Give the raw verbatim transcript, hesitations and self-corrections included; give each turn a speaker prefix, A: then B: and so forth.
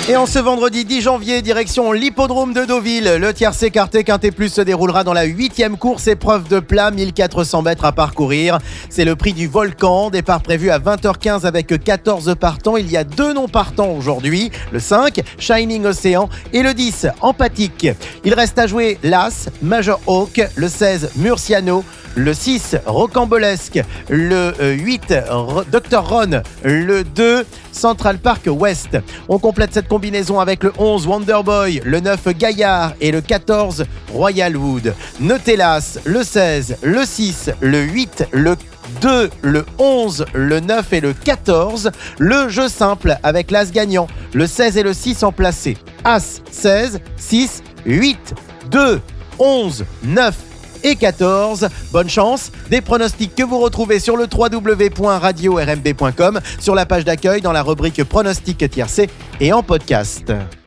A: Et en ce vendredi dix janvier, direction l'hippodrome de Deauville. Le tiercé quarté quinté plus se déroulera dans la huitième course, épreuve de plat, mille quatre cents mètres à parcourir. C'est le prix du Volcan, départ prévu à vingt heures quinze avec quatorze partants. Il y a deux non partants aujourd'hui, le cinq, Shining Ocean, et le dix, Empathique. Il reste à jouer l'As, Major Hawk, le seize, Murciano, le six, Rocambolesque, le huit, docteur Ron, le deux, Central Park West. On complète cette combinaison avec le onze, Wonderboy, le neuf, Gaillard et le quatorze, Royal Wood. Notez l'As, le seize, le six, le huit, le deux, le onze, le neuf et le quatorze. Le jeu simple avec l'As gagnant, le seize et le six en placé. As, seize, six, huit, deux, onze, neuf et quatorze. Bonne chance. Des pronostics que vous retrouvez sur le w w w point radio r m b point com, sur la page d'accueil dans la rubrique pronostics tiercé et en podcast.